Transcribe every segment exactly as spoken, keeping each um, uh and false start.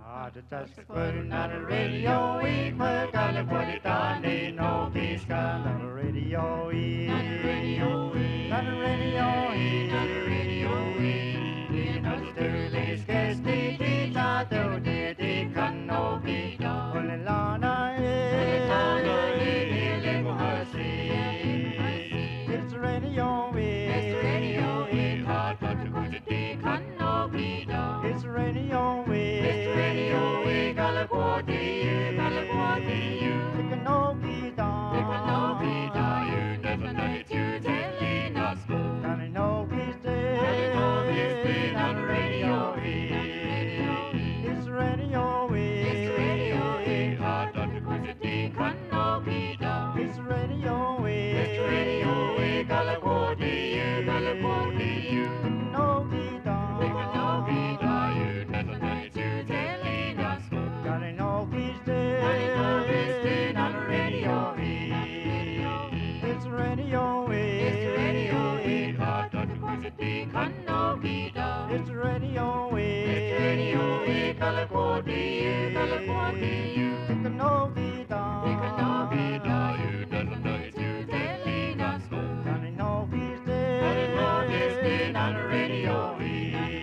Putting on the radio, we put on the put it on the no peace gun on the radio, we on the radio, we on the radio, we on the radio, we in the Sterling Sketch, the guitar, the the can no be done. Only Lana, it's the radio, we it's the radio, we hot but to go to the can no be done. It's the radio, we it's the radio, we gotta go to you, gotta go to you. It can no be done. It can no be done. You never know it, you telling us go. Can it no be still? Can it no be still on the radio, we it's the radio, we it's the radio, we hot but to go to the can no be done. It's the radio, we it's the radio, we gotta go to you, gotta go to you. It can no be done. It can no be done. You never know it, you telling us go. Got it no be still. Got it no be still on the radio, we it's the radio, we it's the radio, we hot but to go to the can no be done. It's the radio, we it's the radio, we gotta go to you, gotta go to you. It can no be done. It can no be done. You never know it, you telling us go. Got it no be still. Got it no be still on the radio, we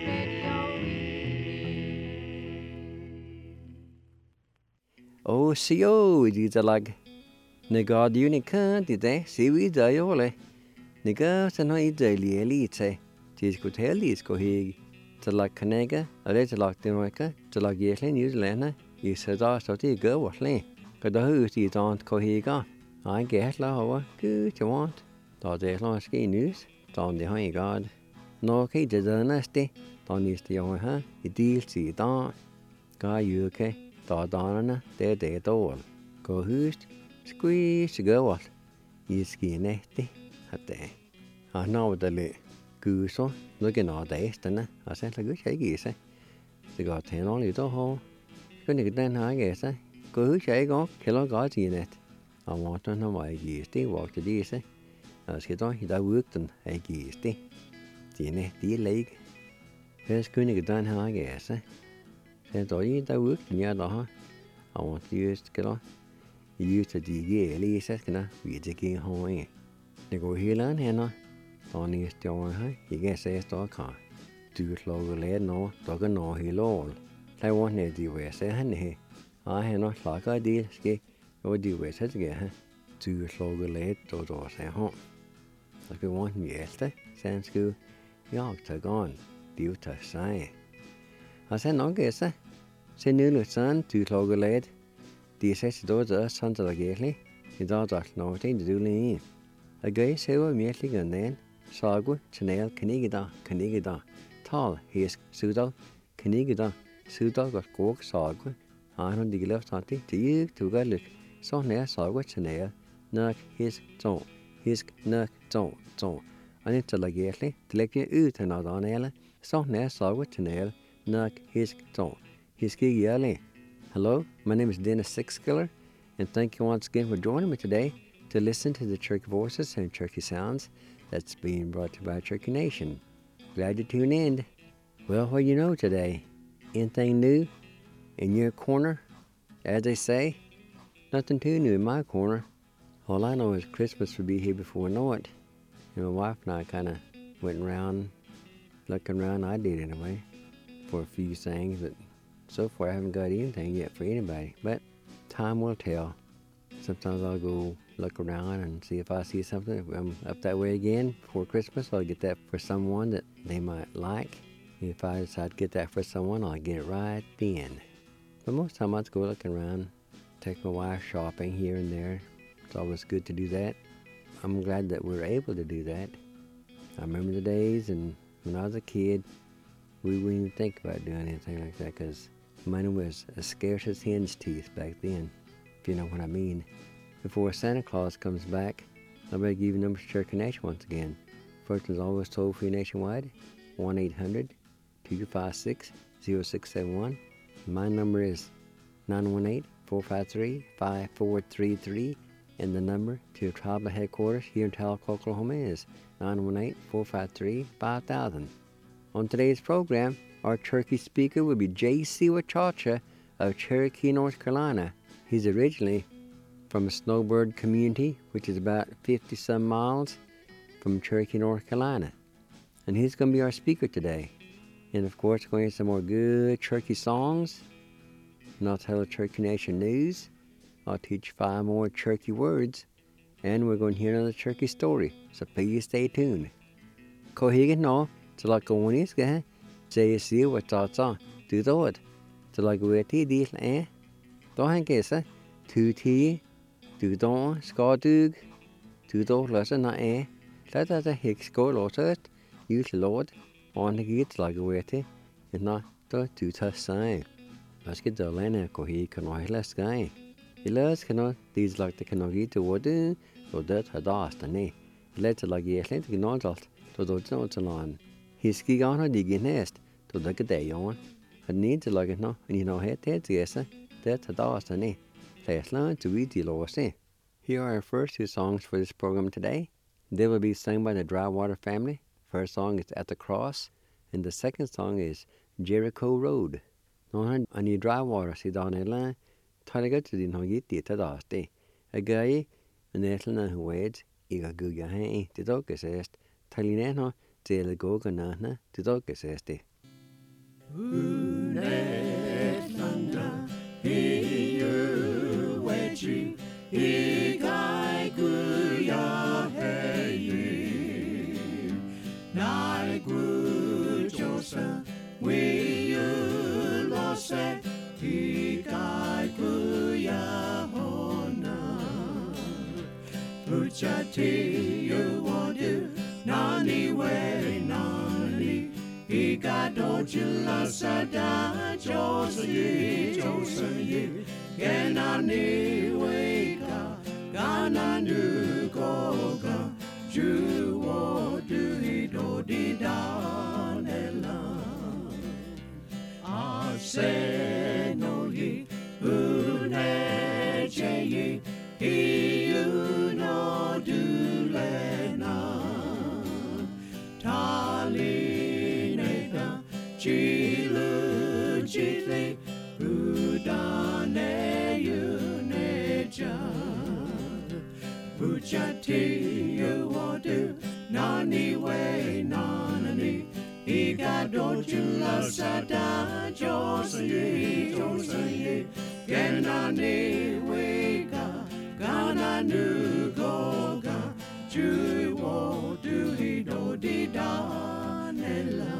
Ô xíu gì cho lag nè gà điu nè khăn thì thế xíu ít giờ yếu lệ nè gà sẽ nói ít giờ lìa lì thế chỉ có thể lì có hi cho lag khăn nè gà ở đây cho lag tiền ngoài cả cho lag gì lên New Zealand á ý sẽ ra sau thì gỡ vật lên cái đó hư thì toàn có hi cả ai ghét là hoa cứ cho want đó để lo cái news toàn để hỏi gà nó cái giờ giờ nè ste toàn đi ste hỏi ha thì đi chỉ đó gà yêu cái đó đó nè để để đâu có hư squeeze gỡ vật ý ski nè tí hạt để à nào để lệ cứ số nói cái nó để tên nè à sẽ là cứ chạy gì sẽ thì gọi thế nó liền đó ho cái này cái tên hai cái sẽ cứ chạy có cái nó có gì nè à mà cho nó mọi gì tí vào cho đi sẽ à cái đó thì đã bước từng hay gì tí chỉ nè tí lấy cái cái này cái tên hai cái sẽ thế tối ta bước nhà đó à mà tí cái đó yêu cho đi ghé đi sẽ cái nào vì cái kia thôi để có hiểu lớn hay nó tao này cho hết thì cái sẽ đó cả từ lâu cái lẽ nó tao cái nó hiểu luôn tạiวันnày đi về sẽ hết này à hay nó lại cái đi cái cái đi về sẽ cái ha từ lâu cái lẽ tao tao sẽ họ cáiวันvề sẽ sẽ cứ nhóc thời con điều thời sai à sẽ nói cái sẽ sẽ nhớ được sáng từ lâu cái lẽ thì sẽ đó giờ sáng giờ cái này thì đó giờ nó thấy được liền ở cái sẽ có miếng cái này sao cũng channel cái này cái đó cái này cái đó tall his sự đó cái này cái đó sự đó có cố sao cũng à nó đi lớp sao thì chỉ thu cái lực sau này sao cũng channel nợ his trộn his nợ trộn trộn anh ấy cho là cái này thì lấy cái ư thì nào đó này là sau này sao cũng channel nợ his trộn his cái gì này. Hello, my name is Dennis Sixkiller, and thank you once again for joining me today to listen to the Cherokee Voices and Cherokee Sounds that's being brought to you by Cherokee Nation. Glad you tuned in. Well, what do you know today? Anything new in your corner? As they say, nothing too new in my corner. All I know is Christmas will be here before I know it. And my wife and I kind of went around, looking around, I did anyway, for a few things, but so far I haven't got anything yet for anybody, but time will tell. Sometimes I'll go look around and see if I see something. If I'm up that way again before Christmas, I'll get that for someone that they might like. If I decide to get that for someone, I'll get it right then. But most of the time I just go looking around, take my wife shopping here and there. It's always good to do that. I'm glad that we're able to do that. I remember the days and when I was a kid, we wouldn't even think about doing anything like that because money was as scarce as hen's teeth back then, if you know what I mean. Before Santa Claus comes back, I better give you numbers to Cherokee Nation once again. First is always toll free nationwide, one eight hundred two five six zero six seven one. My number is nine one eight four five three five four three three, and the number to tribal headquarters here in Tahlequah, Oklahoma is nine one eight four five three five thousand. On today's program, our Cherokee speaker will be J C Wachacha of Cherokee, North Carolina. He's originally from a snowbird community, which is about fifty some miles from Cherokee, North Carolina. And he's going to be our speaker today. And of course, we're going to hear some more good Cherokee songs. And I'll tell the Cherokee Nation news. I'll teach five more Cherokee words. And we're going to hear another Cherokee story. So please stay tuned. Kohigan no, to like go on is ga. Say see what thoughts on. Do the what. To like wait tea deal eh. Don't hang guess eh. Two tea. Do don't scar dug. Do don't listen na eh. Let us a hicks go lot it. Use Lord. On the gate like wait tea. And not the two tough sign. Let's get the lana kohi can I less guy. Ilas cannot these like the cannot get to water. So that had asked and eh. Let's like ye Atlantic nodalt. To the notes along. His ski on a digging nest. To the day on. I need to like it no. And you know, head that yes, that had asked and eh. Last line to read the loss eh. Here are our first two songs for this program today. They will be sung by the Drywater family. First song is At the Cross. And the second song is Jericho Road. No, I need Drywater, see down the line. Try to get to the no get the last day. A guy, and the Ethelna who waits, Iga Guga Hay, the dog assessed. Talinano, the go ganana, the dog assessed. Unetlanda, hiu wechi, igai guya heyi. Nai gu josa, we you lost it, igai guya hona. Puchati you want you, nani way nani. Iga dojula sada josi josi genani weka gananu goga juwo duido didanela aseno ye uneche ye iuno dulena tali Chilu chitli udane yuneja Puchati you wadu nani way nani Iga dojula sada josi josi Genani wega gananu goga Juwo duhido didanela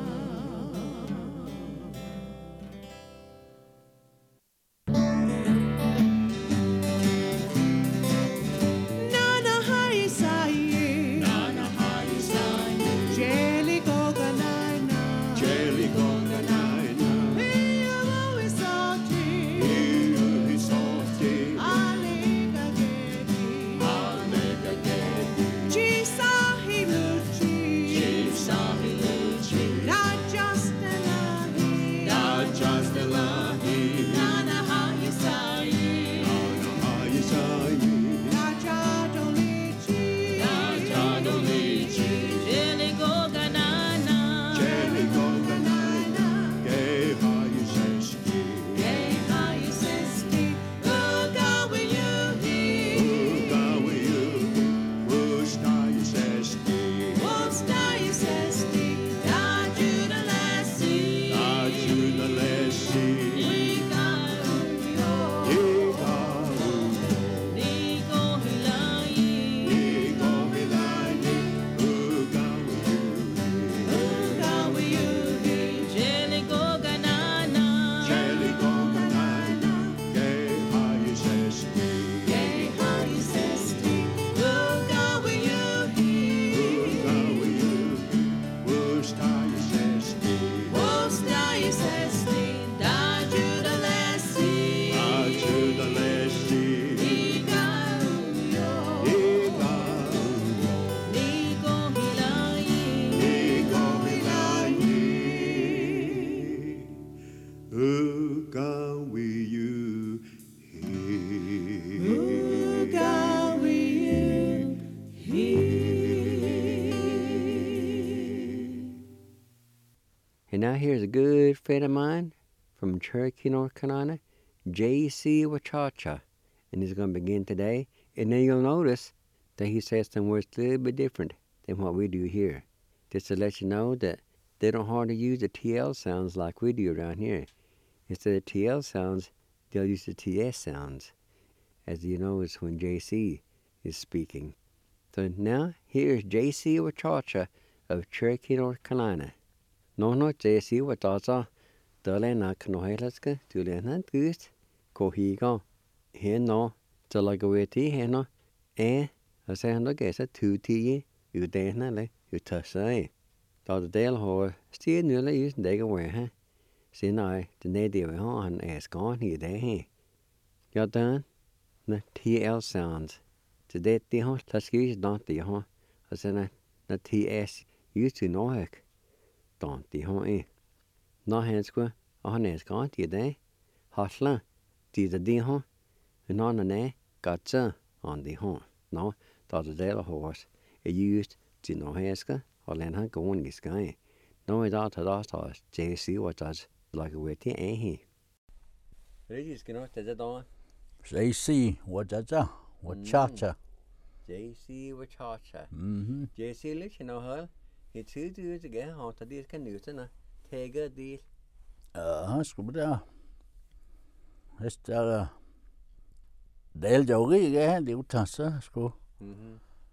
And now here's a good friend of mine from Cherokee, North Carolina. J C Wachacha. And he's going to begin today. And then you'll notice that he says some words a little bit different than what we do here. Just to let you know that they don't hardly use the T L sounds like we do around here. Instead of T L sounds, they'll use the T S sounds, as you know, it's when J C is speaking. So now, here's J C Wachacha of Cherokee, North Carolina. No, no, J C Wachacha. Dale na knohelaska, tulena gust, kohiga, heno, talagaweti heno, eh, as I know, guess a two tea, you dana le, you tussay. Dot Dale Hor, still nearly used dig away, huh? See now, the native on as gone here, day. You're done? The T L sounds. Today, the hon, Tusky's don't the hon, as in the T S used to know heck. Don't the hon, eh? No hands go, on as gone here, day. Hotla, the the hon, and on the nay, gotcha on the hon. No, Dot Dale horse, it used to know heska. Or land her going this guy. No, I thought that I was J C what does like a witty, eh? He. Regis can not tell it on. J C Wachacha. Wachacha. J C Wachacha. Mm-hmm. J C, let you know her. He two dudes again, how to this canoe, and take a deal. Uh, Scooby. It's uh, Dale Jogi again, the Utasa school. Mm-hmm.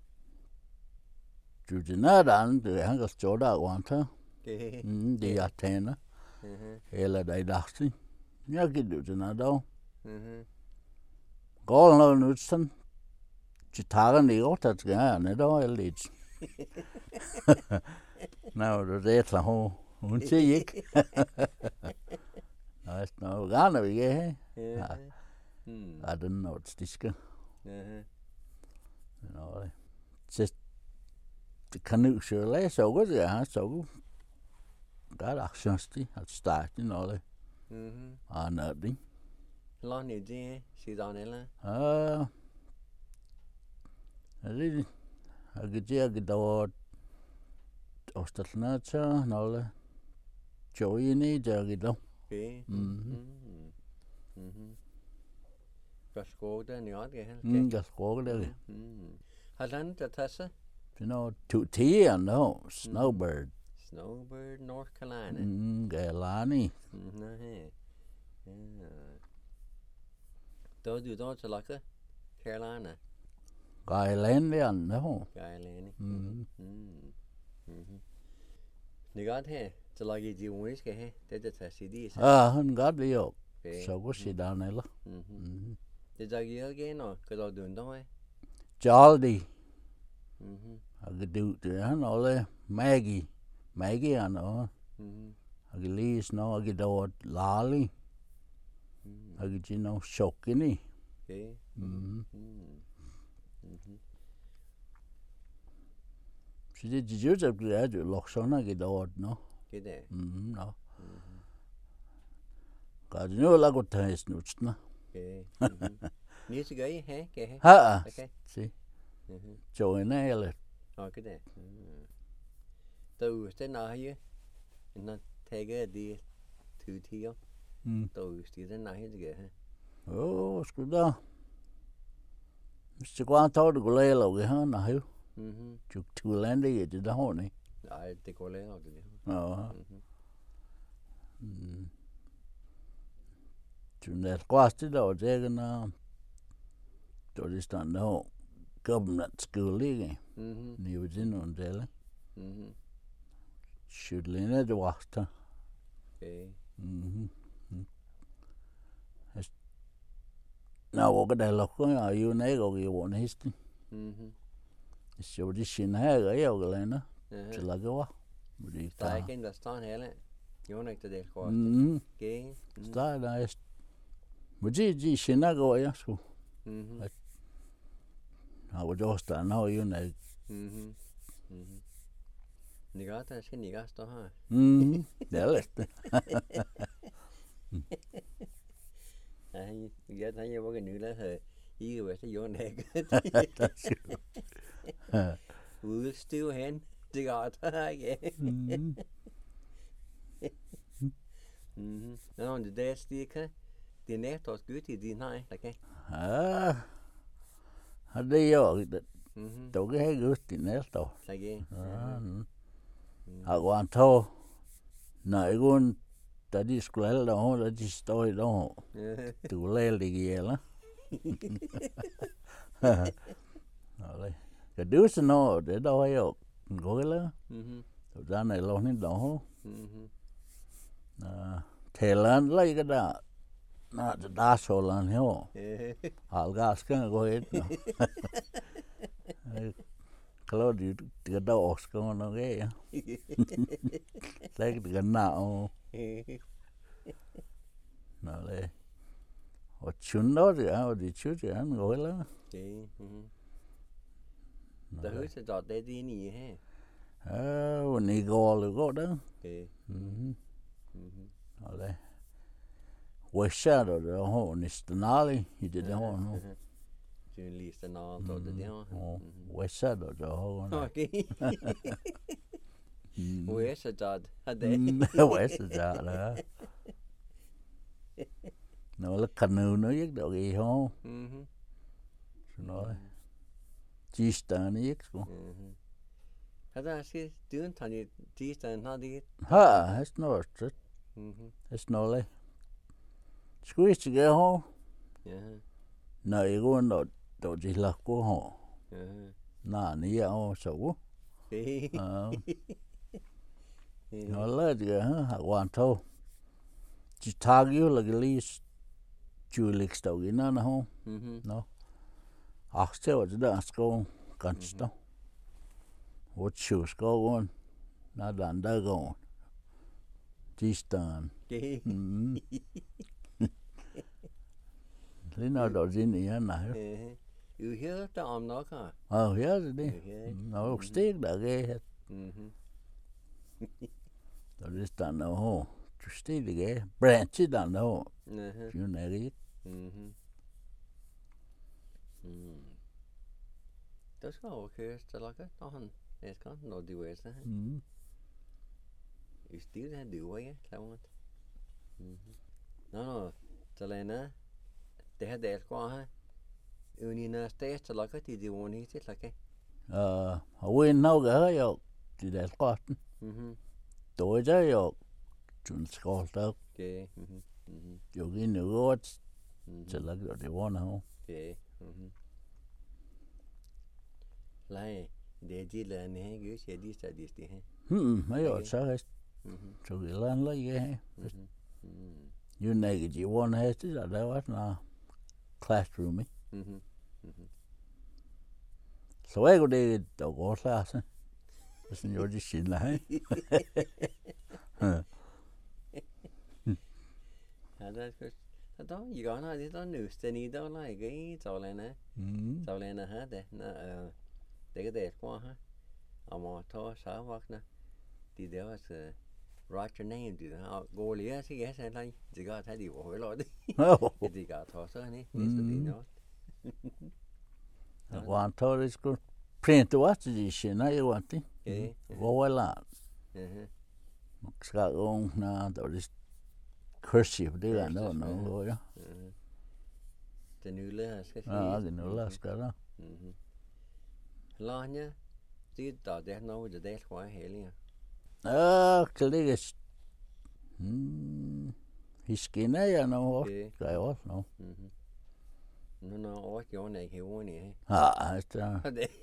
Chú chỉ nói rằng từ hàng cái chỗ đó quan trọng, Okay. đi ăn thèn á, Mm-hmm. hay là đại đặc sĩ, nhớ cái điều gì nào đâu, Mm-hmm. có là nó sân, chỉ thả cái này ở thật cái này đó là lịch, nào rồi đấy là hồ, muốn chơi gì, nói nó gán là cái gì, Yeah. Mm. I don't know what's this guy, Uh-huh. you know, just the canoe sure lay so good yeah so got actions tí at start you know like Mm-hmm. à nợ đi Lo nhiều gì, she's on it, lah. à đi cái gì cái đó ostatná cha nó là chỗ gì nè giờ cái đó Okay. Mhm. Mm-hmm. Mm-hmm. Got scored then, you okay? ừ cái phố cái đấy Mm. Halan Tatassa, you know two T and no snowbird Snowbird, North Carolina. ừ cái lá nè Mm-hmm. Yeah. Yeah. Those do those like a Carolina cái lên đấy anh no guy, Lenny. ừ Mm. Mm-hmm. You got here. So like you do wish get here. They just have C Ds. à hơn gắt đi yok Okay. so có gì đó này là Mm-hmm. ừ Did I get again or cause I doing don't I? Charlie Mm-hmm. cái điều thì nó là Maggie Maggie à nó Mm-hmm. cái Liz nó cái đồ Lali Mm. cái gì nó sọc cái nè Okay. ừ Mm. Mm-hmm. chỉ chỉ chỉ chỉ cái cái lọc xong nó cái đồ nó Get there. ừ nó Mm-hmm. cái gì nó là cái thằng snut nó Okay. Mm-hmm. Need to go, hey? Get here. ha Okay. see Mm-hmm. chỗ này là Oh, get there. Mm. Those they know you. And not take a deal. Two teal. ừ Those they know you to get here. ô sku đó chỉ quan thâu được cái là cái hơn nào hiểu Mm-hmm. chụp thu lên đi cái đó này I take all out of it. ờ Mm-hmm. ừ chúng ta qua tới đâu thế cái nó tôi đi sang đâu government school đi cái Mm-hmm. New Zealand thế là Mm-hmm. should lên đó cho 왔다 Okay. ừ nào cái đại lục có ở yêu này có cái bọn hết Mm-hmm. số đi xin hay cái yêu cái này nó Uh-huh. chỉ là cái quá đi Tai ta ken das stan hele. You want to del ko. ừ Okay. ta là mà chỉ chỉ xin cái vậy số Mhm. nào cho ta nào yêu này Mhm. Mhm. Ni gata ska ni gasta ha. ừ det är lätt Ai giờ thấy như cái nữ lá hờ. Ý về cái vô này. We'll still hand the gata again. ừ Mhm. Nó on the desk đi ka. thì nét tôi cứ thì đi nói là cái à ở đây rồi ừ tàu cái hay gửi thì nét tàu là cái à à quan thô nãy con ta đi school đó là đi story đó tụ lê đi kia lá rồi cái đứa sinh nó để đâu hay rồi gọi là tụi ra này lâu nên đó à thế là lấy cái đó nó đa số là hiểu hal gas cái gọi nó kalau di cái đó Oscar nó cái lấy cái nào nó lấy ở chun đó thì ở đi chun thì anh gọi là chị ta hứa sẽ chọn đây đi nhỉ he à này gọi là gọi đó chị nó lấy Westside đó họ Nistanali thì để đó nó chuyện lịch sử nó tôi để đó Westside đó họ ok Westside ở đây Westside đó nó là canoe nó biết được gì không nó G-Star nó biết không thật ra cái tuyến thằng gì G-Star nó đi ha hết nó rất hết nó lấy squeeze cái họ này con đó đó chỉ là của họ nà ní ao sầu nó lấy cái hả hoàn thâu chỉ thang yêu là cái ly chui lịch đầu cái nó không nó à sẽ ở đó school cần đó what shoes go on nó đàn đa go G-Star lý nào đó gì nữa nè you hear the arm nó cả ờ hear rồi đi nó stick đã ghê đó là tao nó ho stick đi ghê branch đó nó you know it that's okay it's like it on it's got no do it you still have do it sao nó nó cho nên á để hết đẹp quá ha United States là cái thì điều này thế là cái ờ win nào cái rồi thì đẹp quá tôi chơi rồi chúng school đó okay rồi cái nữa chỉ là cái điều đó nào okay lại để gì là này cái sẽ đi sẽ đi thì ừm mấy rồi sao hết rồi cái lan lấy cái you này cái gì one hết chứ là đâu hết nào classroom ấy so I go đi đâu có class Listen, you're just sitting there. À đó cái đó gì gọi nó thì đó nữ sinh đó là cái trò này nè trò này nè hả để nó để cái đẹp quá ha ở mà thôi sao hoặc nè thì đó là write your name thì nó gọi lý thì cái sẽ này chỉ có thấy điều hỏi rồi đi thì cả thôi sao này thì nó One tour is good. Print what gì xin nói vậy tí. Vô là. Ska ông na đó is cursive đi là nó nó rồi đó. Cái nữ là cái à cái nữ là cái đó. Lo nhá. Tí tao để nó để để quá hệ liền. À cái này cái hiskina ya no cái đó no. nó nó ở chỗ này hiểu nè à cha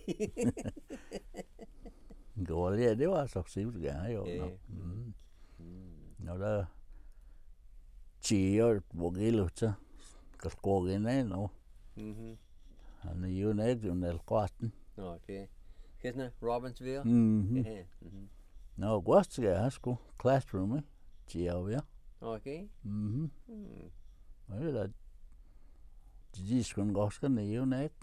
gọi là đấyว่าsọc xíu gà rồi nó nó đó chỉ ở bộ cái lụt chứ cái cô cái này nó anh yêu này thì nó quát ok cái này Robbinsville nó quát cái school classroom ấy chỉ ở vậy ok đấy là chỉ còn có cái này yêu nét,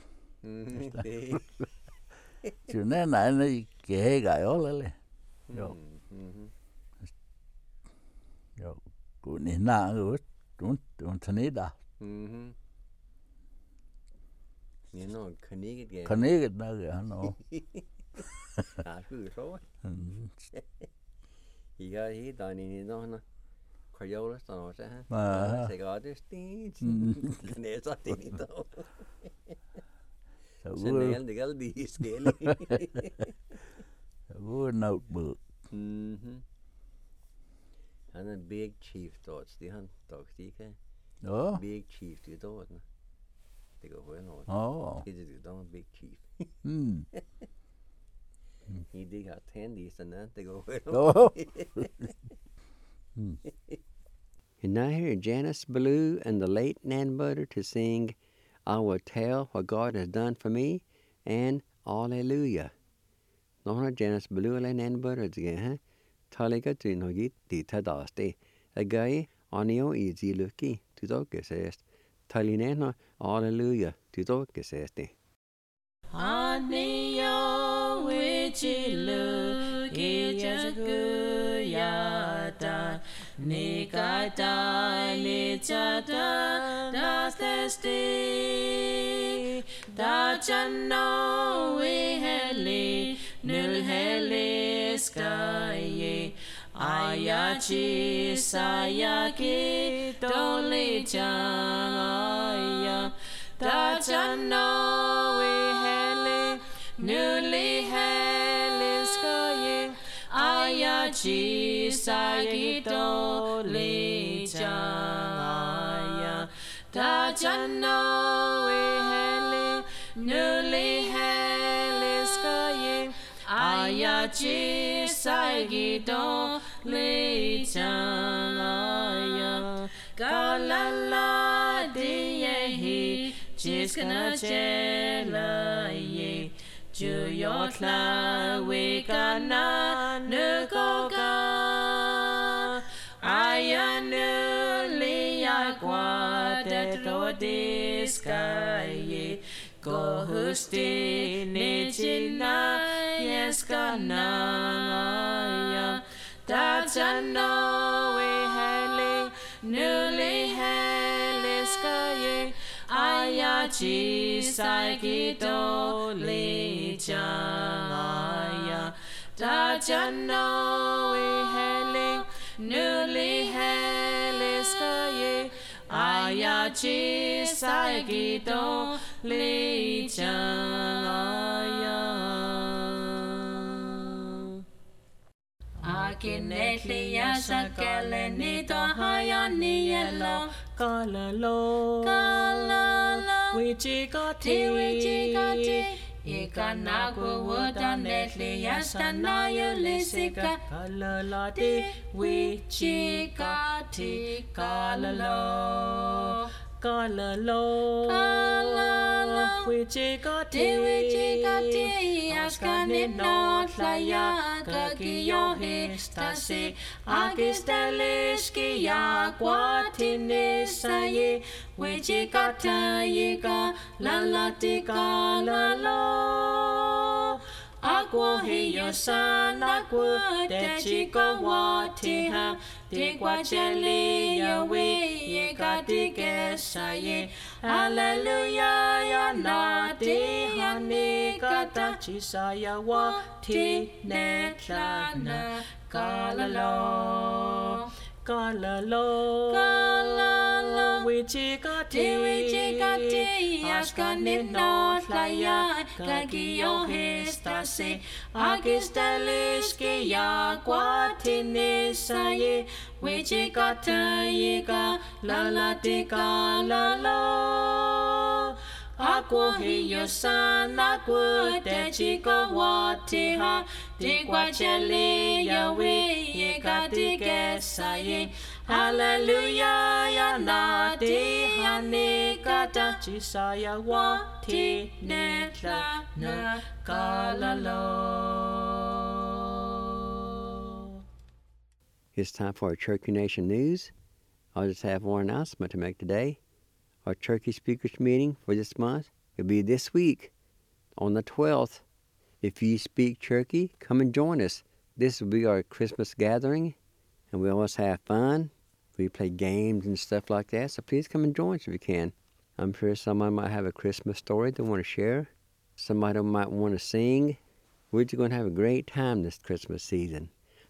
chứ nè này này cái cái đó là, rồi, rồi, cũng nên nào rồi, đúng đúng thế này đã, nên nó khné cái cái, khné cái đó cái nó, à cứ số, thì cái thì tao này nó nó, Crayola stanno se ha. Ah. Se gade stin. Ne sa tin to. So Se good. ne de gal di skeli. A good notebook. Mhm. And a big chief thoughts the han talks the ke. Oh. Big chief the thought. They go well on. Oh. He did don't big chief. Hmm. He did got tendies and that they go well. Oh. And now here Janice Ballou and the late Nan Butter to sing I Will Tell What God Has Done For Me and Alleluia. Nå Janice Ballou eller Nan Butter again, huh? Taliga to no git di tadaste. A guy on your easy lucky to doke says. Talinena Alleluia to doke says. Anio wichi lu kijaguyata nikata nichata dastesti dachano we heli nul heli skaye ayachi sayaki doli chaya dachano we newly heliskoye ayachi sagito lechaya dachano we heli newly heliskoye ayachi sagito lechaya galala diyehi jiskana chelaye Juyotla wekana nukoga ayanu liyakwa tetrodiskaye go husti nichina yeskanaya dachano wehele nuli heliskaye ayachi saikito lechaya dachano wehele nuli heliskaye ayachi saikito lechaya akinetli yasakele nito hayani yelo kalalo kalalo wichikati wichikati ikanaku wudanetli yastana yulisika kalalati wichikati kalalo kalalo kalalo wichikati wichikati askane notlaya kakiyo hestase agisteliski ya kwatinisaye wichikata yika lalatika lalo Aqua hiyo sana kwa techiko watiha tikwa cheli yawe ye katike saye hallelujah ya nati hani kata chisaya wati netlana kalalo kalalo kalalo wichikati wichikati askane notlaya kakiyo hestase agisteliski ya kwatinisaye wichikata yika lalatika lalo Aqua hiyo sana kwa techiko watiha tikwa cheli yawe ye katike saye hallelujah ya nati hani kata chisaya wati netla na kalalo. It's time for our Cherokee Nation News. I'll just have one announcement to make today. Our Cherokee Speakers meeting for this month will be this week on the twelfth. If you speak Cherokee, come and join us. This will be our Christmas gathering, and we always have fun. We play games and stuff like that, so please come and join us if you can. I'm sure someone might have a Christmas story they want to share. Somebody might want to sing. We're just going to have a great time this Christmas season.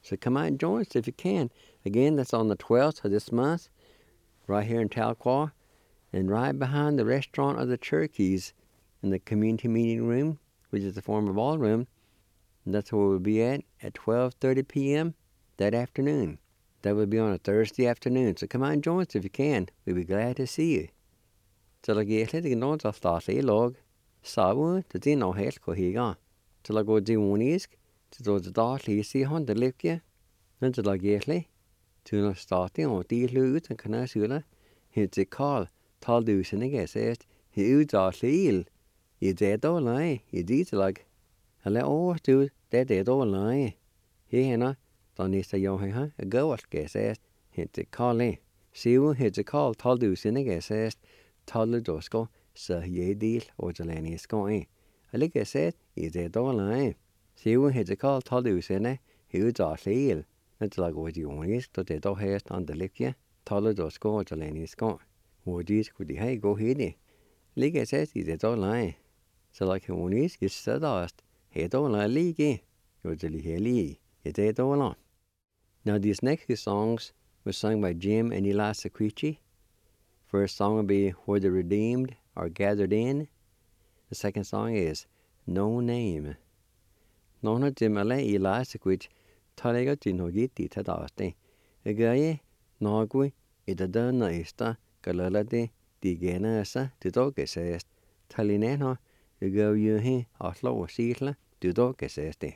So come out and join us if you can. Again, that's on the twelfth of this month, right here in Tahlequah, and right behind the restaurant of the Cherokees in the community meeting room, which is the former ballroom. And that's where we'll be at at twelve thirty p.m. that afternoon. That will be on a Thursday afternoon. So come out and join us if you can. We'll be glad to see you. So like you said, you know, just thought a log. Sabu, the din no hell ko higa. So like go do one is, to do the dot see on the lip ya. Then to like you to no starting on the loot and can sula. It's a call. Tal do sin again says he ud dot leal. You dead all lie. You did like. Hele oh do that dead all lie. He na. Dann ist der Johan ha a go at says hit the call eh. See who hit the call tal do sin again says tal dosko sa ye deal or the lany is going. I like I said, is a dollar. See who hit the call tal do sin eh, he would dot leal. That's like what you want is to the dog hair on the lip ya, tal dosko or the lany is going. What is could hey go hit Like I said, is a dollar. So like he want is is said dust, he dollar league, or the lee, it's a dollar. Now, these next few songs were sung by Jim and Eli Sequici. First song will be Where the Redeemed Are Gathered In. The second song is No Name. Nona Jim and Eli Sequici talega tino gitti tadaste. Agaye, Nagui, Ida na ista, Galalade, Digena asa, Didoggesest, Talinena, Ugo Yuhi, Oslo or Seattle, Didoggeseste.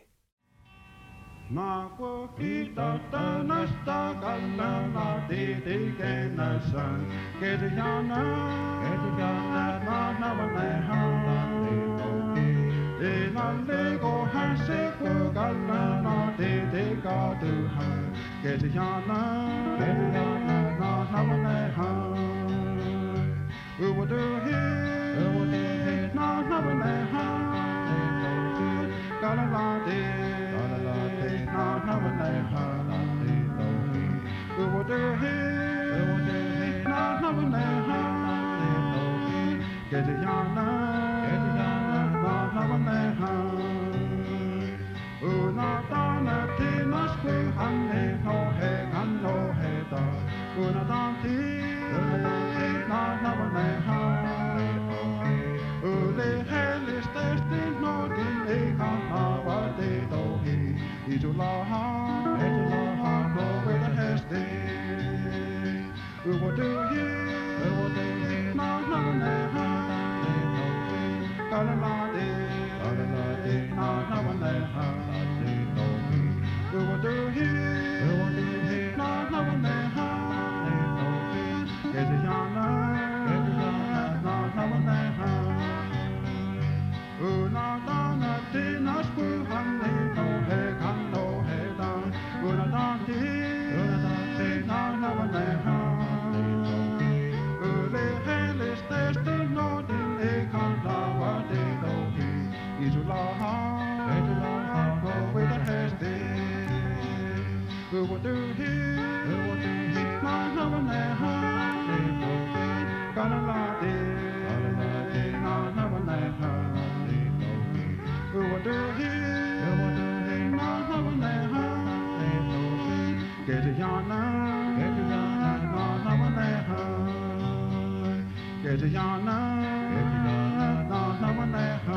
Na ko kita tanasta kalana de de kenasa kedjana kedjana na na na ha de na le go hanse ko kalana de de ka du ha kedjana kedjana na na na ha we will do here we will do na na na ha kalana de na na na ha we will do here we will do na na na ha get it yana get it yana na na na ha una dana ti na sku hanne no he kan no he da una danti na na na ha ule hel is testing no di e kan ha wa de do he Idulaha, Idulaha, no way to heste. We will do here, we will do here, na na na ha. Kalalade, kalalade, na na na ha. We will do here, we will do here, na na na ha. Kedjana, kedjana, na na na ha. Una dana tina spu hanne no he kan no he dan. Una danti, una danti na na na ha. Ule hele stesti no din e kan la wa de do hi. Idulaha, idulaha no we the heste. We will do here, we will do here na na na ha. Kalalade, kalalade na na na ha. We will do here, we will do here, na na na ha. Get it yana, get it yana, na na na ha. Get it yana, get it yana, na na na ha.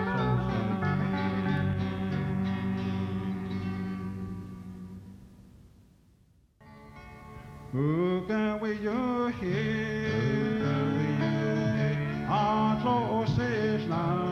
Who can we you hear? Who can we hear? Our close is now.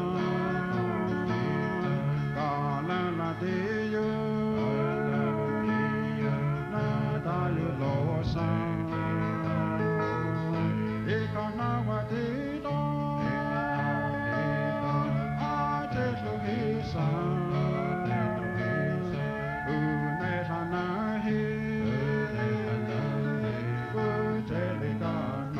He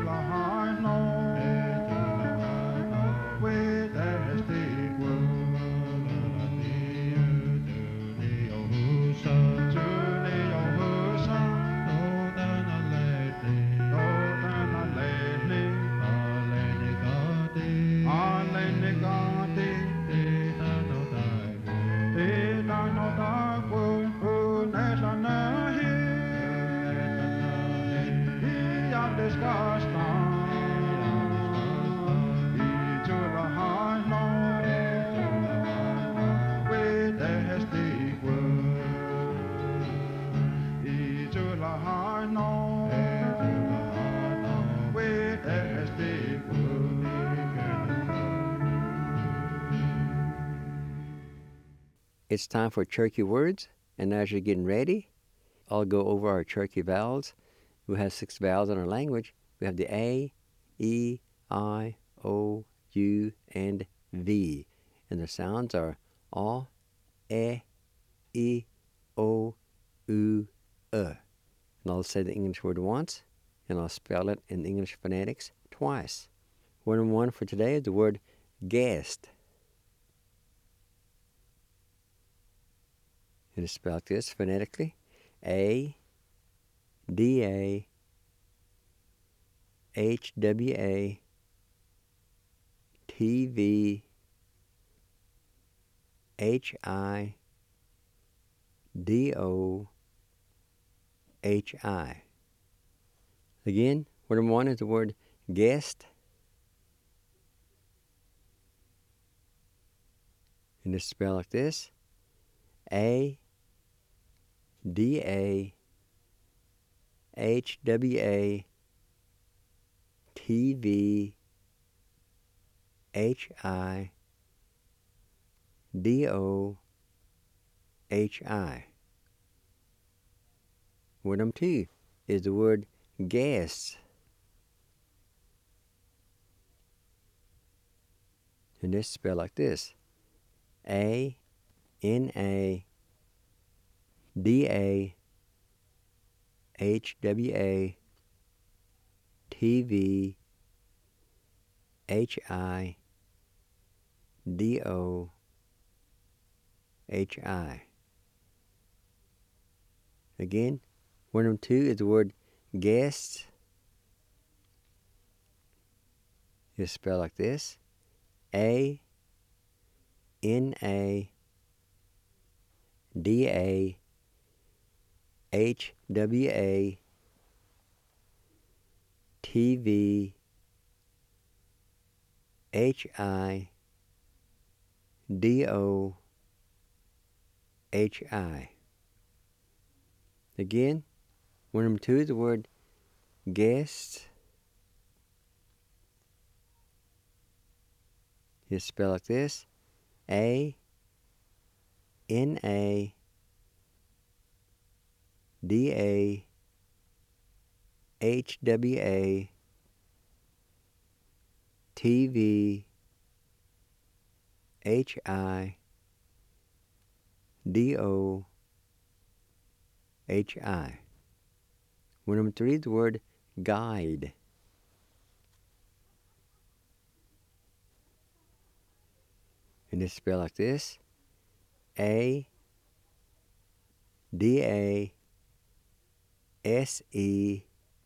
It's time for Cherokee words, and as you're getting ready, I'll go over our Cherokee vowels. We have six vowels in our language. We have the A, E, I, O, U, and V. And the sounds are A, E, I, O, U, E. And I'll say the English word once, and I'll spell it in English phonetics twice. Word number one for today is the word guest. It is spelled like this phonetically: A, D, A, H, W, A, T, V, H, I, D, O, H, I. Again, word number one is the word guest. And it's spelled like this: A, D, A, H, W, A, T, V, H, I, D, O, H, I. Word number two is the word guests. And it's spelled like this: A, N, A, D, A, H, W, A, T, V, H, I, D, O, H, I. Again, word number two is the word guests. It's spelled like this: A, N, A, D, A, H, W, A, T, V, H, I, D, O, H, I. Again, word number two is the word guest. It's spelled like this: A, N, A, D, A, H, W, A, T, V, H, I, D, O, H, I. Word number three is the word guide. And it's spelled like this: A, D, A, S, E,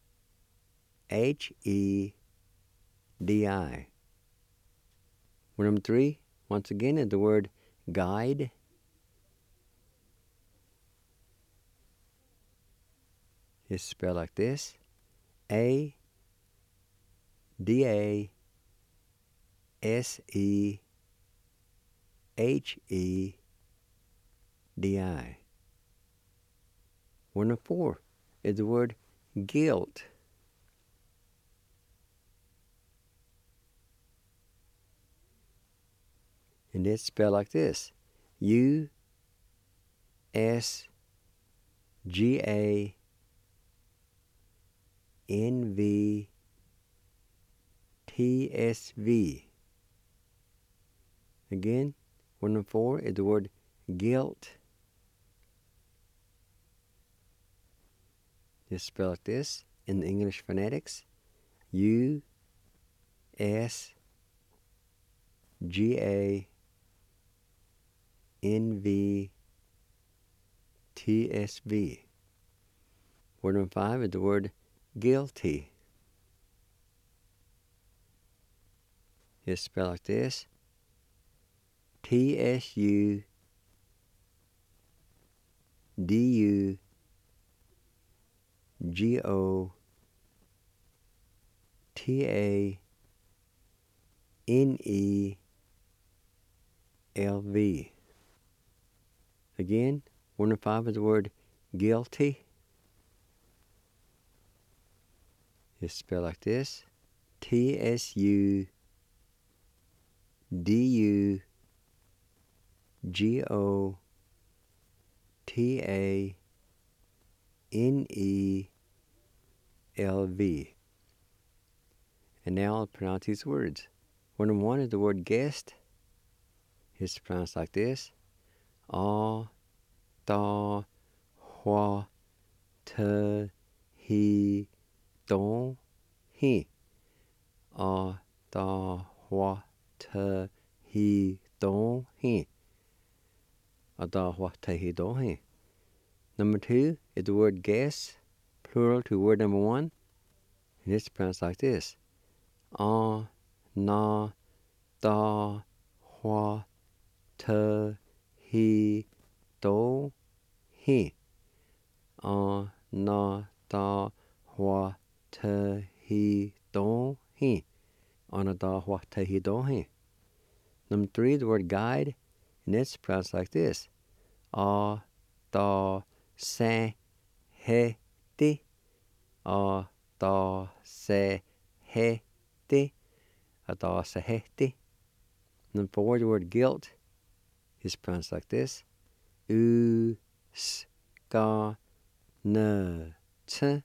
H, E, D, I. Word number three, once again, is the word guide. It's spelled like this: A, D, A, S, E, H, E, D, I. Word number four is the word guilt. And it's spelled like this: U, S, G, A, N, V, T, S, V. Again, word number four is the word guilt. It's spelled like this in the English phonetics: U S G A N V T S V. Word number five is the word guilty. It's spelled like this. T S U D U G O T A N E L V. Again, word number five is the word guilty. It's spelled like this. T S U D U G O T A N E L V. And now I'll pronounce these words. Word number one is the word guest. It's pronounced like this. A, ta, hua, te, he, don, he. A, ta, hua, te, he, don, he. A, ta, hua, te, he, don, he. Number two is the word guest, plural to word number one. And it's pronounced like this. A, na, ta, hua, te, he, do, he. A, na, ta, hua, te, he, do, he. A, na, ta, hua, te, he, do, he. Number three, the word guide, and it's pronounced like this. A, ta, sa, he, ti. A, ta, sa, he, ti. A, ta, sa, he, ti. Number four, the word guilt is pronounced like this. U, s, ka, ne, ch.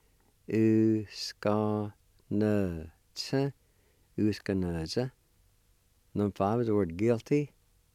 U, ska, ne, ch. U, ska, ne, ch. Number five is the word guilty.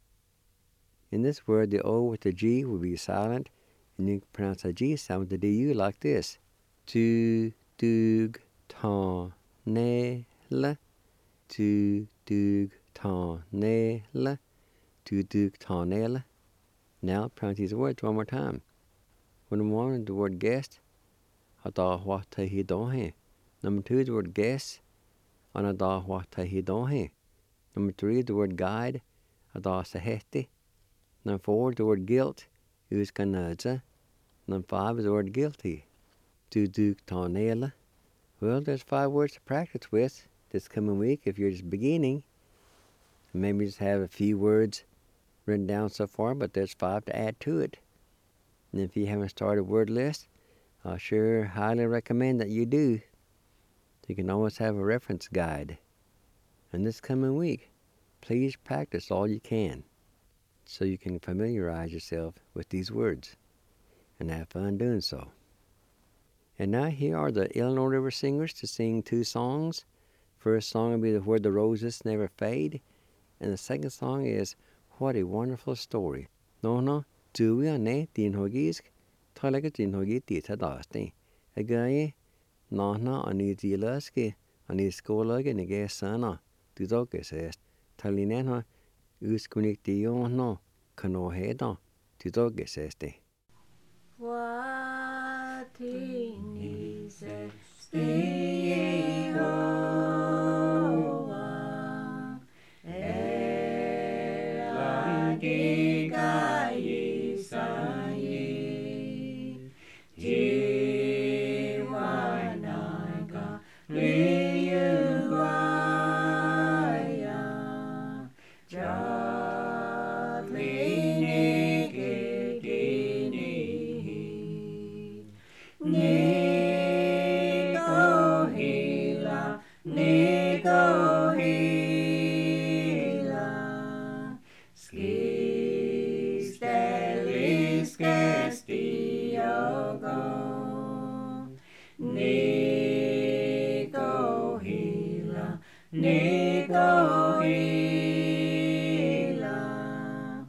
In this word, the O with the G will be silent, and you can pronounce the G sound with the D U like this. Tu, dug, ta, ne, la. Tu, dug, ta, ne, la. Tu, dug, ta, ne, la. Now pronounce these words one more time. Number one is the word guest. Ada hua te hi don he. Number two is the word guest. Ada hua te hi don he. Number three is the word guide. Ada sa heti. Number four is the word guilt. Us kanaja. Number five is the word guilty. Tu dug ta ne, la. Well, there's five words to practice with this coming week if you're just beginning. Maybe just have a few words written down so far, but there's five to add to it. And if you haven't started a word list, I sure highly recommend that you do. You can always have a reference guide. And this coming week, please practice all you can so you can familiarize yourself with these words and have fun doing so. And now here are the Illinois River Singers to sing two songs. First song will be Where the Roses Never Fade, and the second song is What a Wonderful Story. No, no, do we ne tin hogisk, talaga tin hogi tita dasti. Again, no, no, ani zilaski, ani skolaga nige sana, tu doges est, talinena, uskunik dion no, kano heda, tu doges este. What is Yehowa, Eladiga Yisaye, Jiwanaga Liyuaya, Jadlinikidini, Niko Hila, Niko Hila, Skis Delis Gestiogo, Niko Hila, Niko Hila,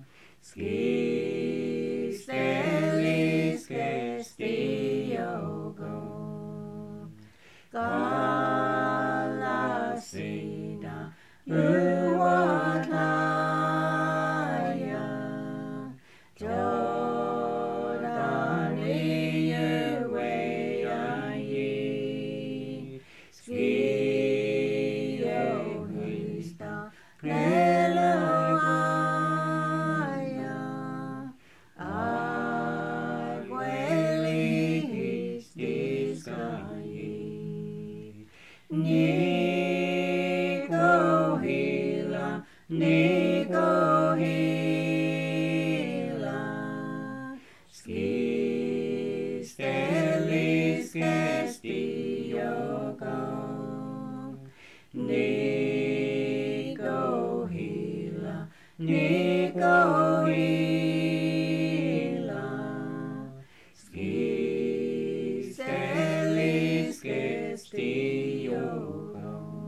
Skis Delis Gestiogo, God Skio hista Leloaya Agueli histiskayi Nico hila Nico hila Skis telis kestiogo Nico hila Nico hila Skis telis kestiogo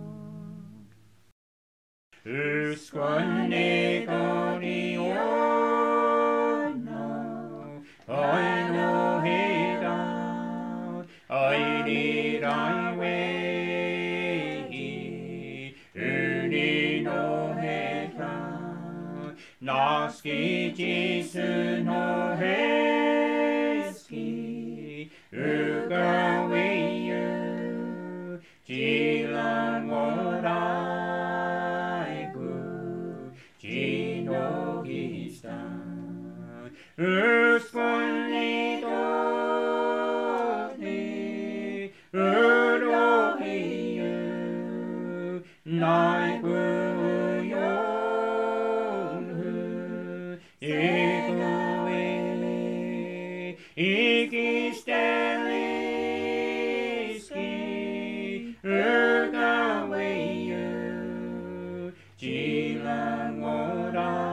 Usquannigoniono, oino hida, oini raiwehi, uni no heta, naski jisu no heski, ugawiyu, jilan morai. Usquannigoniono, urohiyu, naiguyonhu, ikuele, ikisteliski, ugaweyu, jilangorai.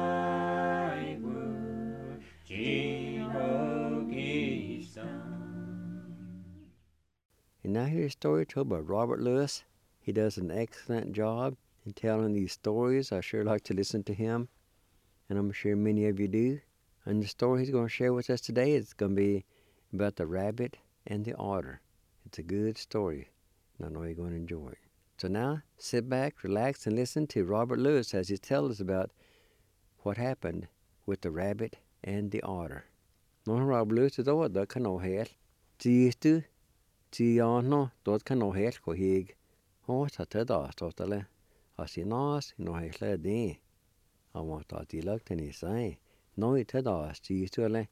And now here's a story told by Robert Lewis. He does an excellent job in telling these stories. I sure like to listen to him, and I'm sure many of you do. And the story he's going to share with us today is going to be about the rabbit and the otter. It's a good story, and I know you're going to enjoy it. So now, sit back, relax, and listen to Robert Lewis as he tells us about what happened with the rabbit and the otter. Nå har Robert Lewis is over the canoe here. Tistu Tiano dot canoe here ko hig. Oh, tatada totally. As in us, no hekle de. I want that he looked and he say, no, it had us, tistu le.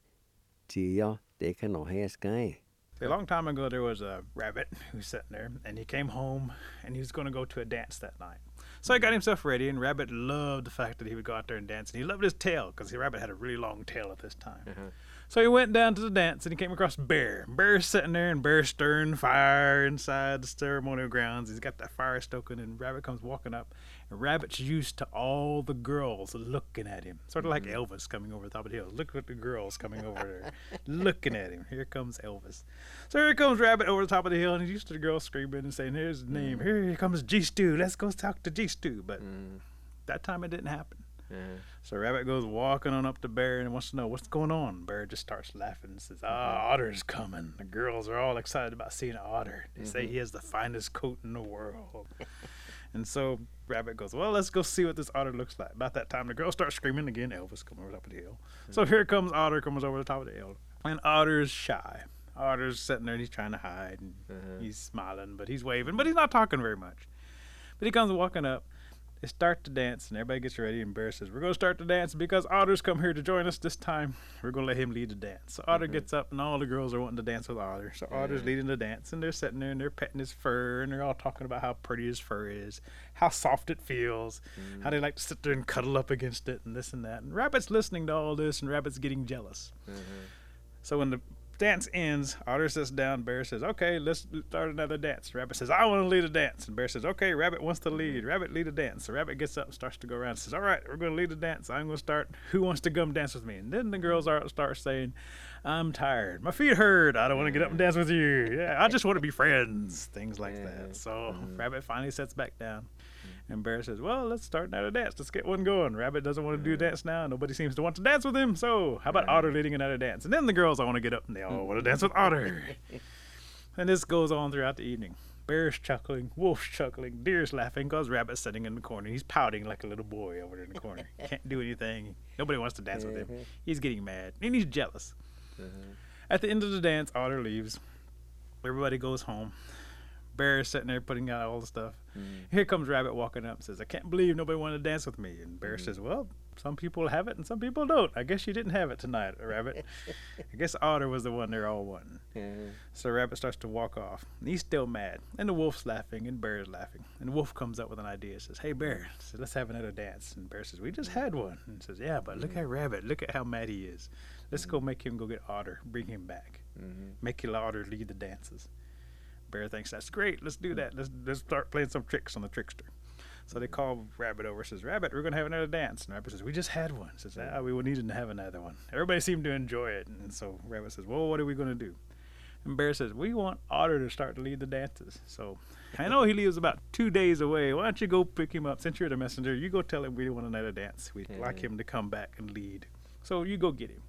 Tia, they canoe here sky. A long time ago, there was a rabbit who was sitting there, and he came home, and he was going to go to a dance that night. So he got himself ready, and Rabbit loved the fact that he would go out there and dance, and he loved his tail, because the rabbit had a really long tail at this time. Uh-huh. So he went down to the dance, and he came across Bear. Bear's sitting there, and Bear's stirring fire inside the ceremonial grounds. He's got that fire stoking, and Rabbit comes walking up, and Rabbit's used to all the girls looking at him, sort of like Elvis coming over the top of the hill. Look at the girls coming over there, looking at him. Here comes Elvis. So here comes Rabbit over the top of the hill, and he's used to the girls screaming and saying, here's his name. Here comes G-Stew. Let's go talk to G-Stew. But mm. that time it didn't happen. Uh-huh. So Rabbit goes walking on up to Bear and wants to know what's going on. Bear just starts laughing and says, ah, uh-huh. Otter's coming. The girls are all excited about seeing an otter. They mm-hmm. say he has the finest coat in the world. And so Rabbit goes, well, let's go see what this otter looks like. About that time, the girls start screaming again. Elvis comes over the top of the hill. Mm-hmm. So here comes Otter, comes over the top of the hill. And Otter's shy. Otter's sitting there and he's trying to hide. And uh-huh. he's smiling, but he's waving, but he's not talking very much. But he comes walking up. They start to dance, and everybody gets ready, and Bear says, we're going to start the dance because Otter's come here to join us this time. We're going to let him lead the dance. So Otter mm-hmm. gets up, and all the girls are wanting to dance with Otter. So mm-hmm. Otter's leading the dance, and they're sitting there, and they're petting his fur, and they're all talking about how pretty his fur is, how soft it feels, mm-hmm. how they like to sit there and cuddle up against it, and this and that. And Rabbit's listening to all this, and Rabbit's getting jealous. Mm-hmm. So when the dance ends, Otter sits down. Bear says, okay, let's start another dance. Rabbit says, I want to lead a dance. And Bear says, okay, Rabbit wants to lead. Rabbit lead a dance. So Rabbit gets up and starts to go around and says, all right, we're going to lead a dance. I'm going to start. Who wants to come dance with me? And then the girls are, start saying, I'm tired. My feet hurt. I don't want to get up and dance with you. Yeah, I just want to be friends. Things like that. So mm-hmm. Rabbit finally sits back down. And Bear says, well, let's start another dance. Let's get one going. Rabbit doesn't want to do a dance now. Nobody seems to want to dance with him. So how about Otter leading another dance? And then the girls all want to get up, and they all want to dance with Otter. And this goes on throughout the evening. Bear's chuckling, Wolf's chuckling, Deer's laughing because Rabbit's sitting in the corner. He's pouting like a little boy over there in the corner. Can't do anything. Nobody wants to dance with him. He's getting mad, and he's jealous. At the end of the dance, Otter leaves. Everybody goes home. Bear is sitting there putting out all the stuff. Mm. Here comes Rabbit walking up and says, I can't believe nobody wanted to dance with me. And Bear says, well, some people have it and some people don't. I guess you didn't have it tonight, Rabbit. I guess Otter was the one they're all wanting. Yeah. So Rabbit starts to walk off. And he's still mad. And the wolf's laughing and Bear's laughing. And the wolf comes up with an idea. Says, hey, Bear, says, let's have another dance. And Bear says, we just had one. And says, yeah, but look at Rabbit. Look at how mad he is. Let's go make him go get Otter. Bring him back. Mm-hmm. Make Otter lead the dances. Bear thinks that's great. Let's do that. Let's let's start playing some tricks on the trickster. So they call Rabbit over. Says, Rabbit, we're gonna have another dance. And Rabbit says, we just had one. Says, ah, we would need to have another one. Everybody seemed to enjoy it. And so Rabbit says, well, what are we gonna do? And Bear says, we want Otter to start to lead the dances. So I know he lives about two days away. Why don't you go pick him up? Since you're the messenger, you go tell him we want another dance. We'd Yeah. like him to come back and lead. So you go get him.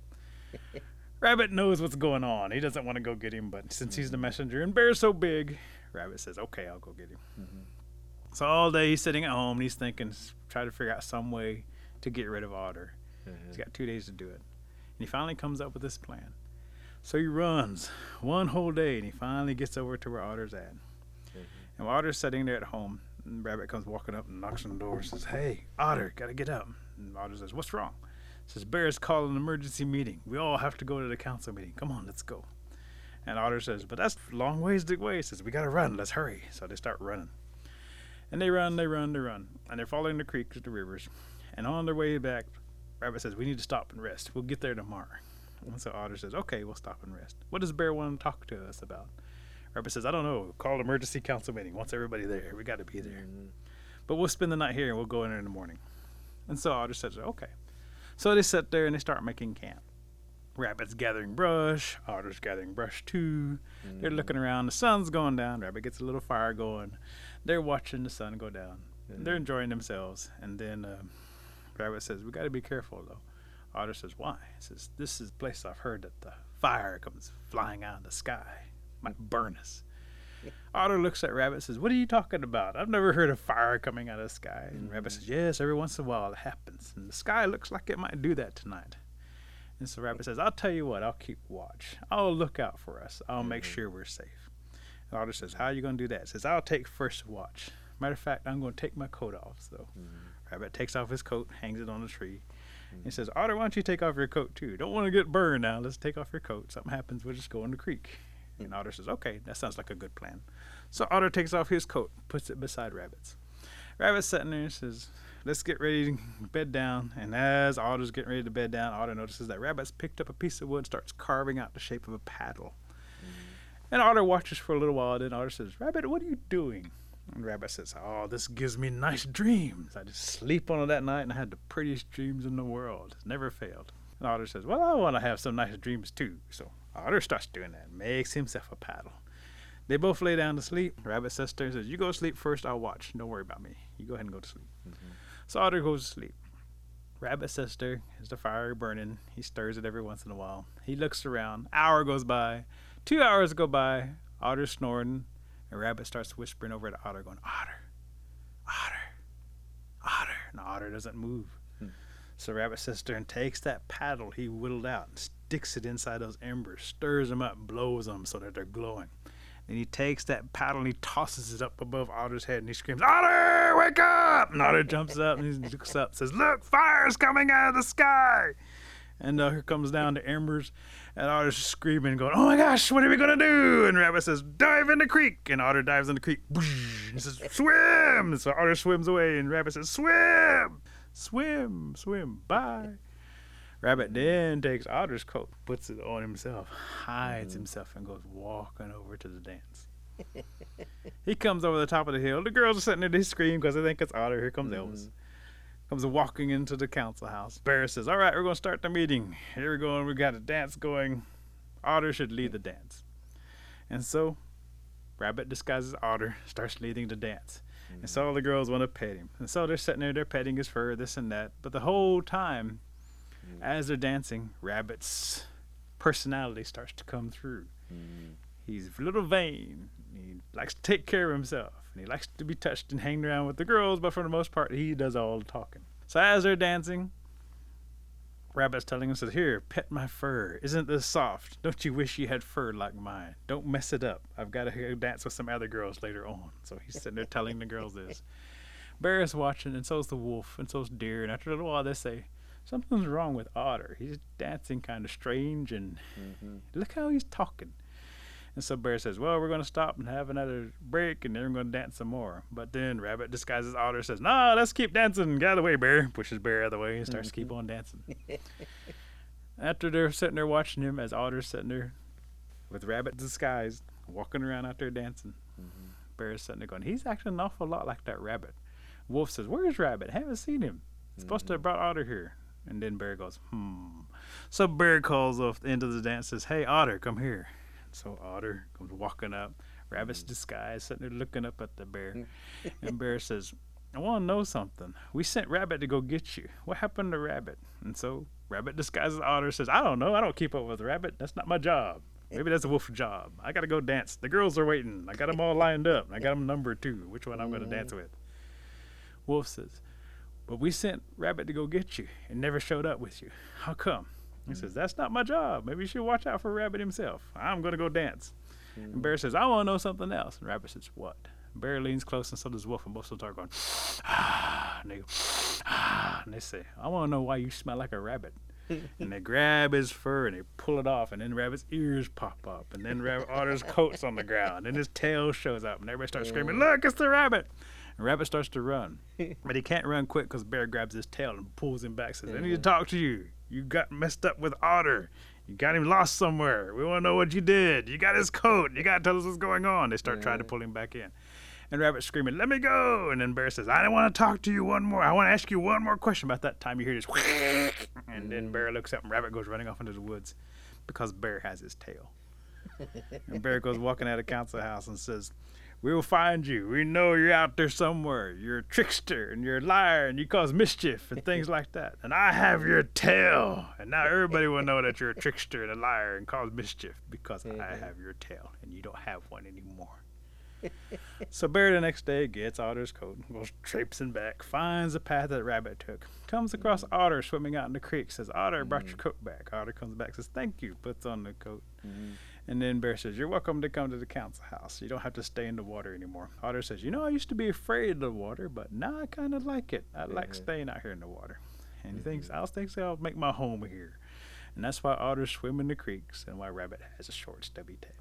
Rabbit knows what's going on. He doesn't want to go get him, but since he's the messenger and Bear's so big, Rabbit says, okay, I'll go get him. Mm-hmm. So all day he's sitting at home and he's thinking, try to figure out some way to get rid of Otter. Mm-hmm. He's got two days to do it. And he finally comes up with this plan. So he runs one whole day and he finally gets over to where Otter's at. Mm-hmm. And while Otter's sitting there at home, and Rabbit comes walking up and knocks on the door and says, hey, Otter, gotta get up. And Otter says, what's wrong? Says, Bear's calling an emergency meeting. We all have to go to the council meeting. Come on, let's go. And Otter says, but that's a long ways to away. He says, we gotta run. Let's hurry. So they start running. And they run, they run, they run. And they're following the creeks, the rivers. And on their way back, Rabbit says, we need to stop and rest. We'll get there tomorrow. And so Otter says, okay, we'll stop and rest. What does Bear want to talk to us about? Rabbit says, I don't know. Call an emergency council meeting. Wants everybody there. We got to be there. Mm-hmm. But we'll spend the night here and we'll go in there in the morning. And so Otter says, okay. So they sit there and they start making camp. Rabbit's gathering brush. Otter's gathering brush too. Mm-hmm. They're looking around. The sun's going down. Rabbit gets a little fire going. They're watching the sun go down. Mm-hmm. They're enjoying themselves. And then uh, Rabbit says, we got to be careful though. Otter says, why? He says, this is a place I've heard that the fire comes flying out of the sky. Might burn us. Otter looks at Rabbit and says, what are you talking about? I've never heard of fire coming out of the sky. And Rabbit says, yes, every once in a while it happens. And the sky looks like it might do that tonight. And so Rabbit says, I'll tell you what, I'll keep watch. I'll look out for us. I'll make sure we're safe. And Otter says, how are you going to do that? He says, I'll take first watch. Matter of fact, I'm going to take my coat off. So mm-hmm. Rabbit takes off his coat, hangs it on the tree. Mm-hmm. He says, Otter, why don't you take off your coat too? Don't want to get burned now. Let's take off your coat. Something happens, we'll just go in the creek. And Otter says, okay, that sounds like a good plan. So Otter takes off his coat, puts it beside Rabbit's. Rabbit's sitting there and says, let's get ready to bed down. And as Otter's getting ready to bed down, Otter notices that Rabbit's picked up a piece of wood and starts carving out the shape of a paddle. Mm-hmm. And Otter watches for a little while. Then Otter says, Rabbit, what are you doing? And Rabbit says, oh, this gives me nice dreams. I just sleep on it that night and I had the prettiest dreams in the world. It's never failed. And Otter says, well, I want to have some nice dreams too. So Otter starts doing that, makes himself a paddle. They both lay down to sleep. Rabbit says to her, says, you go to sleep first, I'll watch. Don't worry about me. You go ahead and go to sleep. Mm-hmm. So Otter goes to sleep. Rabbit says to her, is the fire burning? He stirs it every once in a while. He looks around. Hour goes by. Two hours go by. Otter's snoring. And Rabbit starts whispering over to Otter, going, Otter, Otter, Otter. And Otter doesn't move. Hmm. So Rabbit says to her and takes that paddle he whittled out and sticks it inside those embers, stirs them up, blows them so that they're glowing. And he takes that paddle and he tosses it up above Otter's head and he screams, Otter, wake up! And Otter jumps up and he looks up and says, look, fire's coming out of the sky! And uh, here comes down the embers and Otter's screaming, going, oh my gosh, what are we going to do? And Rabbit says, dive in the creek. And Otter dives in the creek. He says, swim! And so Otter swims away and Rabbit says, swim! Swim, swim, bye. Rabbit then takes Otter's coat, puts it on himself, hides mm-hmm. himself, and goes walking over to the dance. He comes over the top of the hill. The girls are sitting there, they scream because they think it's Otter. Here comes mm-hmm. Elvis. Comes walking into the council house. Bear says, all right, we're going to start the meeting. Here we go, and we got a dance going. Otter should lead the dance. And so Rabbit disguises Otter, starts leading the dance. Mm-hmm. And so all the girls want to pet him. And so they're sitting there, they're petting his fur, this and that. But the whole time, mm-hmm. as they're dancing, Rabbit's personality starts to come through. Mm-hmm. He's a little vain. He likes to take care of himself. And he likes to be touched and hang around with the girls, but for the most part, he does all the talking. So as they're dancing, Rabbit's telling him, says, here, pet my fur. Isn't this soft? Don't you wish you had fur like mine? Don't mess it up. I've got to go dance with some other girls later on. So he's sitting there telling the girls this. Bear is watching, and so's the wolf, and so's deer. And after a little while, they say, something's wrong with Otter. He's dancing kind of strange, and mm-hmm. look how he's talking. And so Bear says, well, we're going to stop and have another break, and then we're going to dance some more. But then Rabbit disguises Otter, says, nah, let's keep dancing. Get out of the way, Bear. Pushes Bear out of the way and starts mm-hmm. to keep on dancing. After they're sitting there watching him, as Otter's sitting there with Rabbit disguised, walking around out there dancing, mm-hmm. Bear's sitting there going, he's acting an awful lot like that Rabbit. Wolf says, where's Rabbit? Haven't seen him. He's mm-hmm. supposed to have brought Otter here. And then Bear goes, hmm. So Bear calls off the end of the dance, says, hey, Otter, come here. So Otter comes walking up, Rabbit's disguised, sitting there looking up at the bear. And Bear says, I want to know something. We sent Rabbit to go get you. What happened to Rabbit? And so Rabbit disguises Otter, says, I don't know. I don't keep up with Rabbit. That's not my job. Maybe that's a wolf's job. I got to go dance. The girls are waiting. I got them all lined up. I got them numbered too, which one I'm going to dance with. Wolf says, but we sent Rabbit to go get you and never showed up with you. How come? He mm. says, that's not my job. Maybe you should watch out for Rabbit himself. I'm going to go dance. Mm. And Bear says, I want to know something else. And Rabbit says, what? Bear leans close, and so does Wolf, and both of them start going, ah, and they go, ah, and they say, I want to know why you smell like a rabbit. And they grab his fur and they pull it off, and then Rabbit's ears pop up, and then Rabbit Otter's coat's on the ground, and his tail shows up, and everybody starts screaming, look, it's the rabbit. And Rabbit starts to run, but he can't run quick because Bear grabs his tail and pulls him back, says, I need to talk to you. You got messed up with Otter. You got him lost somewhere. We want to know what you did. You got his coat. You got to tell us what's going on. They start trying to pull him back in. And Rabbit's screaming, let me go. And then Bear says, I don't want to talk to you one more. I want to ask you one more question. About that time you hear this, and then Bear looks up and Rabbit goes running off into the woods because Bear has his tail. And Bear goes walking out of council house and says, we will find you. We know you're out there somewhere. You're a trickster and you're a liar and you cause mischief and things like that. And I have your tail. And now everybody will know that you're a trickster and a liar and cause mischief because I have your tail and you don't have one anymore. So Bear the next day gets Otter's coat, goes traipsing back, finds the path that Rabbit took, comes across mm-hmm. Otter swimming out in the creek, says, Otter, mm-hmm. brought your coat back. Otter comes back, says, thank you, puts on the coat. Mm-hmm. And then Bear says, you're welcome to come to the council house. You don't have to stay in the water anymore. Otter says, you know, I used to be afraid of the water, but now I kind of like it. I mm-hmm. like staying out here in the water. And mm-hmm. he thinks, I'll think I'll make my home here. And that's why otters swim in the creeks and why Rabbit has a short, stubby tail.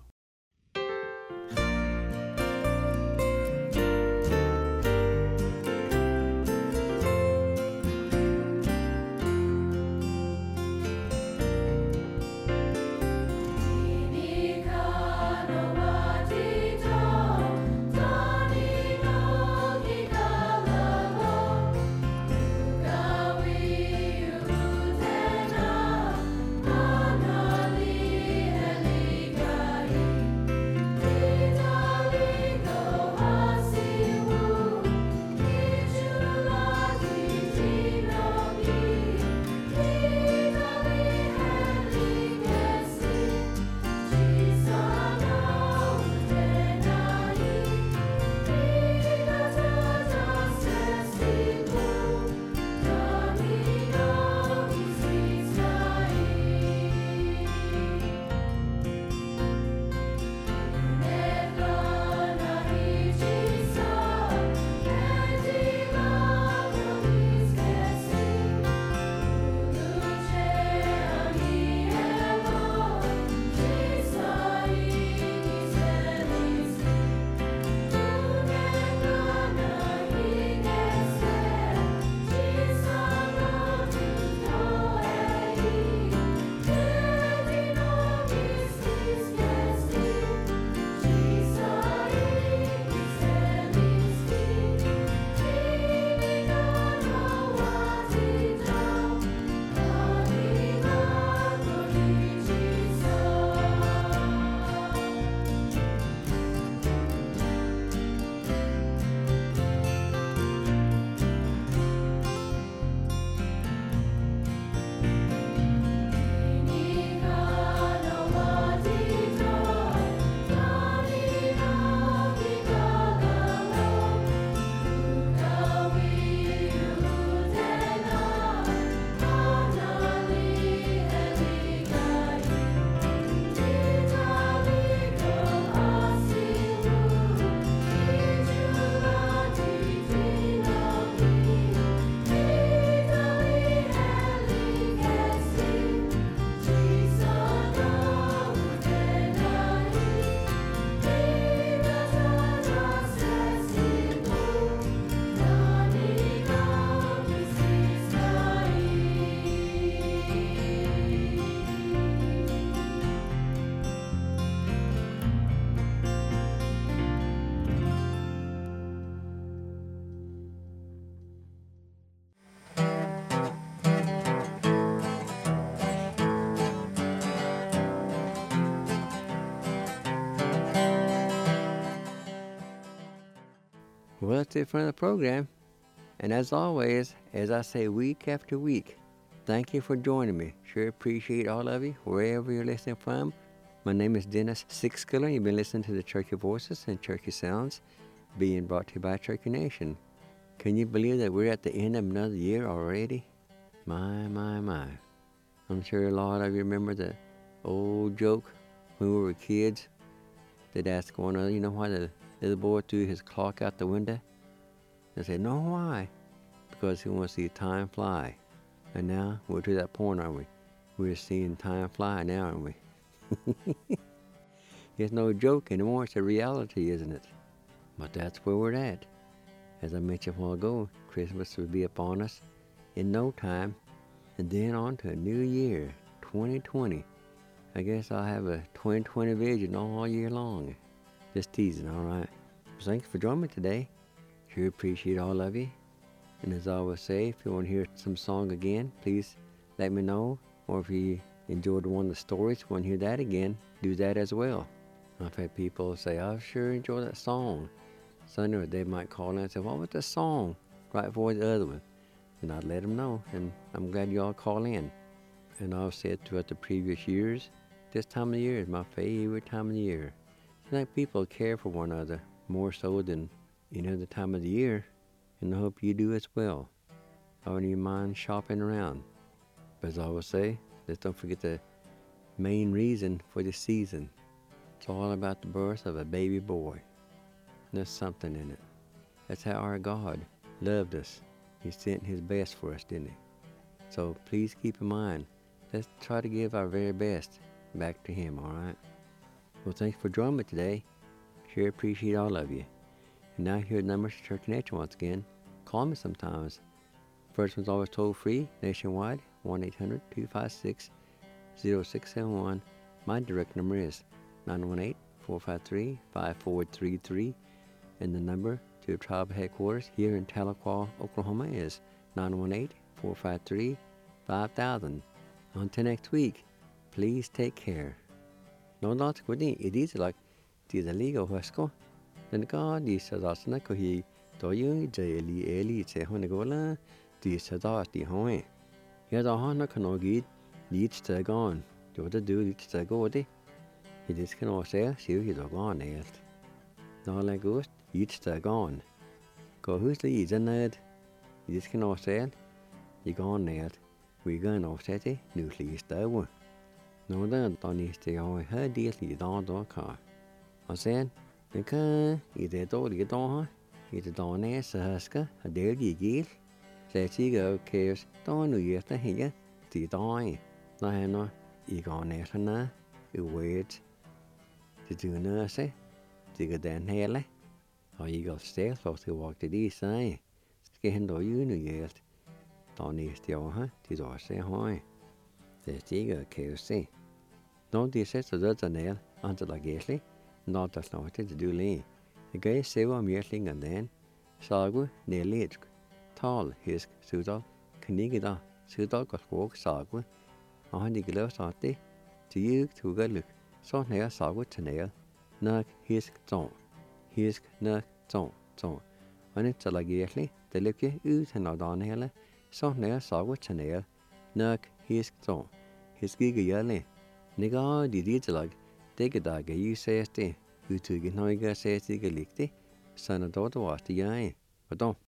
Anna, Anna, Lee, Eli, Well, that's it for the program. And as always, as I say week after week, thank you for joining me. Sure appreciate all of you, wherever you're listening from. My name is Dennis Sixskiller. You've been listening to the Cherokee Voices and Cherokee Sounds, being brought to you by Cherokee Nation. Can you believe that we're at the end of another year already? My, my, my. I'm sure a lot of you remember the old joke when we were kids. They'd ask one another, you know why the little boy threw his clock out the window? They said, no, why? Because he wants to see time fly. And now we're to that point, aren't we? We're seeing time fly now, aren't we? It's no joke anymore. It's a reality, isn't it? But that's where we're at. As I mentioned a while ago, Christmas will be upon us in no time. And then on to a new year, twenty twenty. I guess I'll have a twenty twenty vision all year long. Just teasing, all right? So thank you for joining me today. Sure appreciate all of you. And as I always say, if you want to hear some song again, please let me know. Or if you enjoyed one of the stories, want to hear that again, do that as well. I've had people say, I sure enjoyed that song. Sunday, or they might call in and say, what was the song right before the other one? And I'd let them know, and I'm glad you all call in. And I've said throughout the previous years, this time of the year is my favorite time of the year. I think people care for one another more so than any other time of the year, and I hope you do as well. I wouldn't even mind shopping around. But as I always say, let's don't forget the main reason for this season. It's all about the birth of a baby boy. And there's something in it. That's how our God loved us. He sent his best for us, didn't he? So please keep in mind, let's try to give our very best back to him, all right? Well, thanks for joining me today. Sure appreciate all of you. And now here are the numbers to Cherokee Nation once again. Call me sometimes. First one's always toll free, nationwide, one eight hundred, two five six, zero six seven one. My direct number is nine one eight, four five three, five four three three. And the number to the tribal headquarters here in Tahlequah, Oklahoma is nine one eight, four five three, five thousand. Until next week, please take care. No, not good. It is like the legal Husko. Then God is a Zasnako he do you daily early to Honegola, the Sadat the Home. Here the Hana cannot get leads to gone. Do the do leads to go. He just cannot say, see he's a gone nailed. No like ghost, each to gone. Go who's the easy nerd? You just cannot say, you gone nailed. We gone offset it, nucleus tower. No, then don't need to go her dearly down the car. I said, the car is a dolly door, it's a donor, Saska, a daily gill. Let's go, cares, don't know yet to hear the die. No, no, you gone after now, you wait. To do nurse, to go down here. Or you got stairs for to walk to this side. Skin do you know yet. Don't need to go, huh? To do say, hi. Let's go, cares. Don't this set to the nail until I get it. Not as not to do lay. The guy say one meeting and then Sagu nearly it. Tall his Sudal, Canigida, Sudal got walk Sagu. On the gloves out there. To you to go look. So near Sagu to nail. Nug his zone. His nug zone zone. When it's a lagerly, the look you out and not on here. So near Sagu to nail. Nug his zone. His gig yelly. Nigga did it like. Take a dog, you say, who took it, no, you say, take a lick, son of daughter was the guy. But don't.